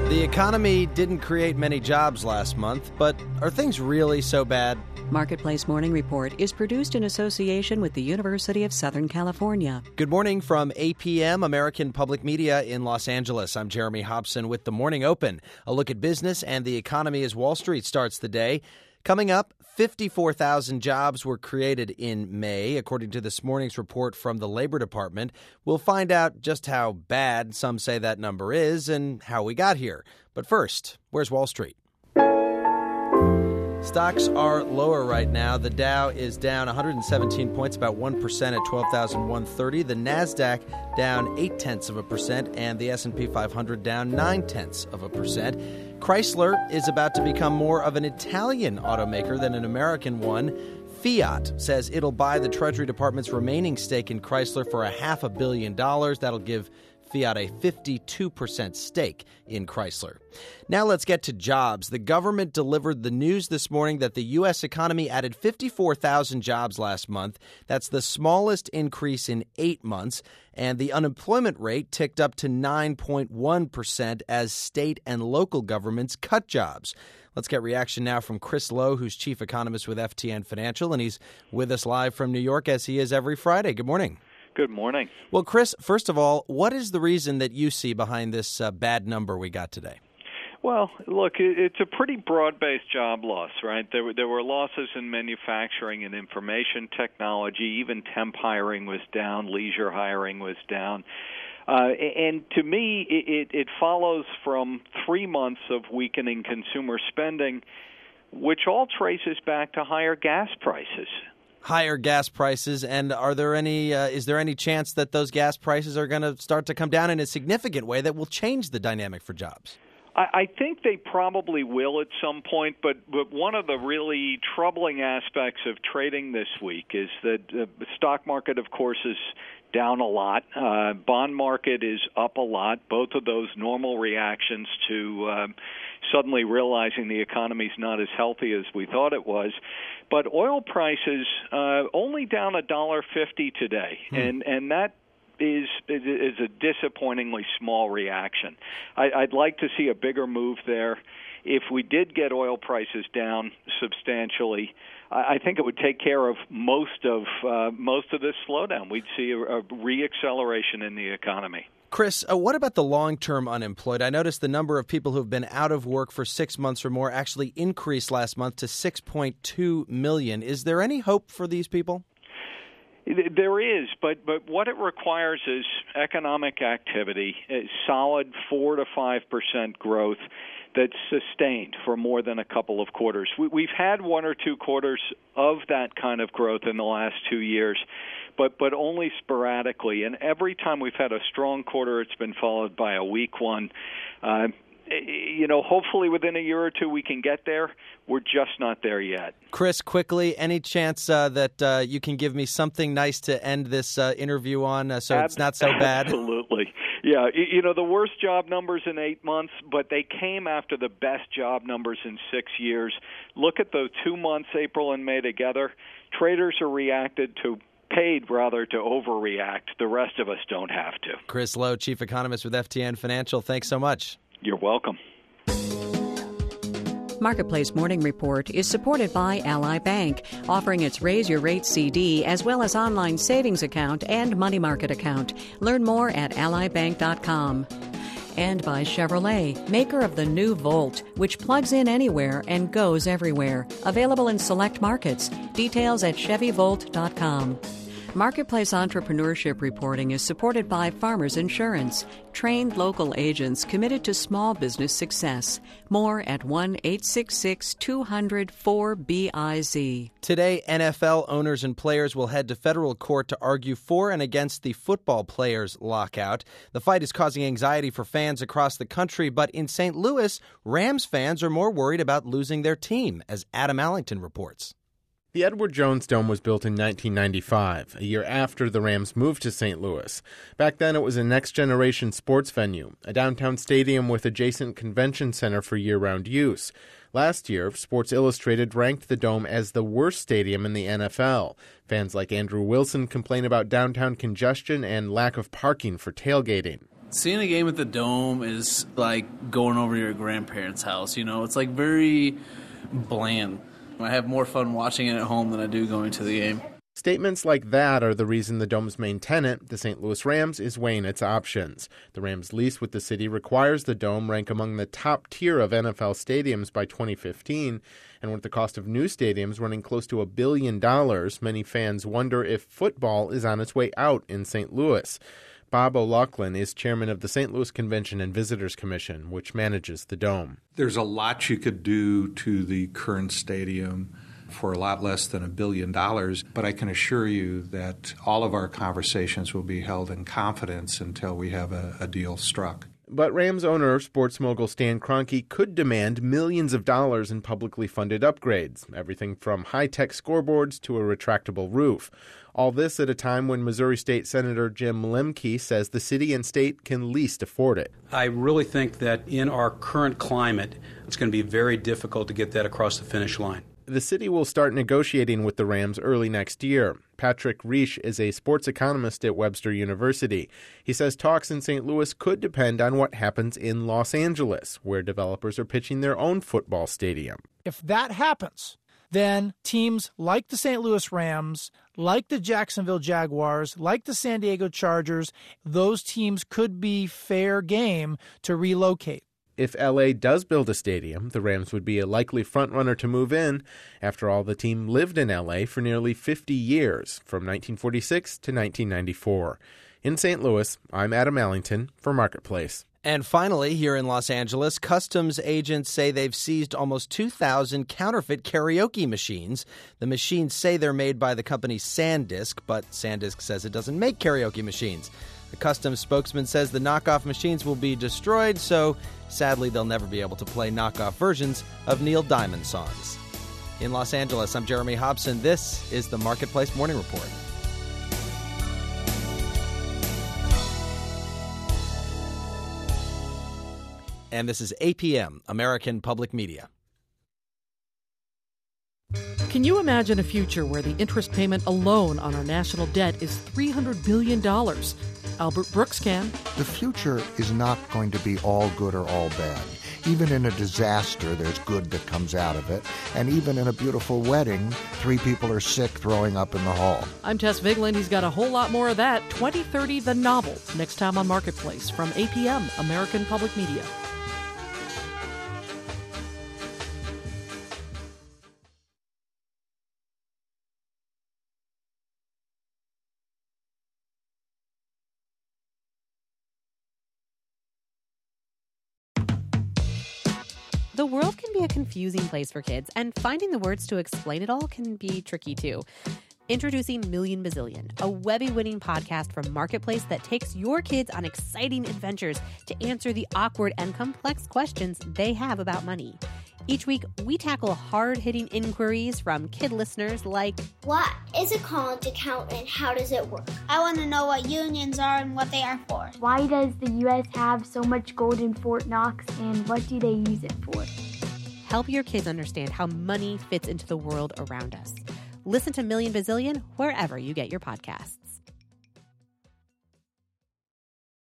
The economy didn't create many jobs last month, but are things really so bad? Marketplace Morning Report is produced in association with the University of Southern California. Good morning from APM, American Public Media in Los Angeles. I'm Jeremy Hobson with the Morning Open. A look at business and the economy as Wall Street starts the day. Coming up, 54,000 jobs were created in May, according to this morning's report from the Labor Department. We'll find out just how bad some say that number is and how we got here. But first, where's Wall Street? Stocks are lower right now. The Dow is down 117 points, about 1% at 12,130. The Nasdaq down 0.8%, and the S&P 500 down 0.9%. Chrysler is about to become more of an Italian automaker than an American one. Fiat says it'll buy the Treasury Department's remaining stake in Chrysler for $500 million. That'll give Fiat a 52% stake in Chrysler. Now let's get to jobs. The government delivered the news this morning that the U.S. economy added 54,000 jobs last month. That's the smallest increase in 8 months. And the unemployment rate ticked up to 9.1% as state and local governments cut jobs. Let's get reaction now from Chris Lowe, who's chief economist with FTN Financial, and he's with us live from New York as he is every Friday. Good morning. Good morning. Well, Chris, first of all, what is the reason that you see behind this bad number we got today? Well, look, it's a pretty broad-based job loss, right? There were losses in manufacturing and information technology. Even temp hiring was down. Leisure hiring was down. And to me, it follows from 3 months of weakening consumer spending, which all traces back to higher gas prices. Higher gas prices, and is there any chance that those gas prices are going to start to come down in a significant way that will change the dynamic for jobs? I think they probably will at some point, but one of the really troubling aspects of trading this week is that the stock market, of course, is down a lot. Bond market is up a lot. Both of those normal reactions to suddenly realizing the economy's not as healthy as we thought it was. But oil prices only down $1.50 today, and that is a disappointingly small reaction. I'd like to see a bigger move there. If we did get oil prices down substantially, I think it would take care of most of this slowdown. We'd see a re-acceleration in the economy. Chris, what about the long-term unemployed? I noticed the number of people who have been out of work for 6 months or more actually increased last month to 6.2 million. Is there any hope for these people? There is, but what it requires is economic activity, solid 4 to 5% growth that's sustained for more than a couple of quarters. We've had 1 or 2 quarters of that kind of growth in the last 2 years, but only sporadically. And every time we've had a strong quarter, it's been followed by a weak one. Hopefully within a year or two we can get there. We're just not there yet. Chris, quickly, any chance that you can give me something nice to end this interview on so it's not so bad? Absolutely. Yeah, the worst job numbers in 8 months, but they came after the best job numbers in 6 years. Look at those 2 months, April and May together. Traders are paid rather to overreact. The rest of us don't have to. Chris Lowe, chief economist with FTN Financial. Thanks so much. You're welcome. Marketplace Morning Report is supported by Ally Bank, offering its Raise Your Rate CD as well as online savings account and money market account. Learn more at allybank.com. And by Chevrolet, maker of the new Volt, which plugs in anywhere and goes everywhere. Available in select markets. Details at chevyvolt.com. Marketplace Entrepreneurship Reporting is supported by Farmers Insurance, trained local agents committed to small business success. More at 1-866-200-4BIZ. Today, NFL owners and players will head to federal court to argue for and against the football players' lockout. The fight is causing anxiety for fans across the country, but in St. Louis, Rams fans are more worried about losing their team, as Adam Allington reports. The Edward Jones Dome was built in 1995, a year after the Rams moved to St. Louis. Back then, it was a next-generation sports venue, a downtown stadium with adjacent convention center for year-round use. Last year, Sports Illustrated ranked the Dome as the worst stadium in the NFL. Fans like Andrew Wilson complain about downtown congestion and lack of parking for tailgating. Seeing a game at the Dome is like going over to your grandparents' house, It's like very bland. I have more fun watching it at home than I do going to the game. Statements like that are the reason the Dome's main tenant, the St. Louis Rams, is weighing its options. The Rams' lease with the city requires the Dome rank among the top tier of NFL stadiums by 2015, and with the cost of new stadiums running close to $1 billion, many fans wonder if football is on its way out in St. Louis. Bob O'Loughlin is chairman of the St. Louis Convention and Visitors Commission, which manages the Dome. There's a lot you could do to the current stadium for a lot less than $1 billion, but I can assure you that all of our conversations will be held in confidence until we have a deal struck. But Rams owner, sports mogul Stan Kroenke could demand millions of dollars in publicly funded upgrades, everything from high-tech scoreboards to a retractable roof. All this at a time when Missouri State Senator Jim Lemke says the city and state can least afford it. I really think that in our current climate, it's going to be very difficult to get that across the finish line. The city will start negotiating with the Rams early next year. Patrick Reish is a sports economist at Webster University. He says talks in St. Louis could depend on what happens in Los Angeles, where developers are pitching their own football stadium. If that happens, then teams like the St. Louis Rams, like the Jacksonville Jaguars, like the San Diego Chargers, those teams could be fair game to relocate. If L.A. does build a stadium, the Rams would be a likely frontrunner to move in. After all, the team lived in L.A. for nearly 50 years, from 1946 to 1994. In St. Louis, I'm Adam Allington for Marketplace. And finally, here in Los Angeles, customs agents say they've seized almost 2,000 counterfeit karaoke machines. The machines say they're made by the company SanDisk, but SanDisk says it doesn't make karaoke machines. The customs spokesman says the knockoff machines will be destroyed, so sadly they'll never be able to play knockoff versions of Neil Diamond songs. In Los Angeles, I'm Jeremy Hobson. This is the Marketplace Morning Report. And this is APM, American Public Media. Can you imagine a future where the interest payment alone on our national debt is $300 billion? Albert Brooks can. The future is not going to be all good or all bad. Even in a disaster, there's good that comes out of it. And even in a beautiful wedding, 3 people are sick throwing up in the hall. I'm Tess Vigeland. He's got a whole lot more of that. 2030 The Novel, next time on Marketplace from APM, American Public Media. The world can be a confusing place for kids, and finding the words to explain it all can be tricky too. Introducing Million Bazillion, a Webby-winning podcast from Marketplace that takes your kids on exciting adventures to answer the awkward and complex questions they have about money. Each week, we tackle hard-hitting inquiries from kid listeners like, what is a college account and how does it work? I want to know what unions are and what they are for. Why does the U.S. have so much gold in Fort Knox and what do they use it for? Help your kids understand how money fits into the world around us. Listen to Million Bazillion wherever you get your podcasts.